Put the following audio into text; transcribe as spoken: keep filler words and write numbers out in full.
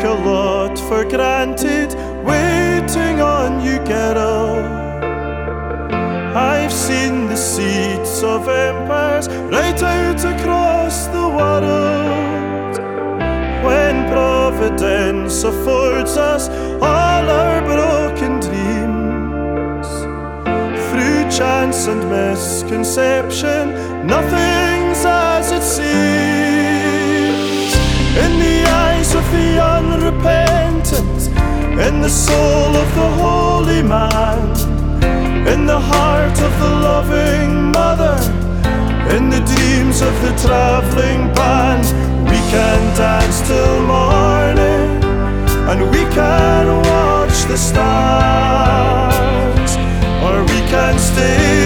a lot for granted, waiting on you, girl. I've seen the seeds of empires right out across the world. When Providence affords us all our broken dreams, through chance and misconception, nothing's as it seems. In the eyes of the unrepentant, in the soul of the holy man, in the heart of the loving mother, in the dreams of the travelling band, we can dance till morning, and we can watch the stars, or we can stay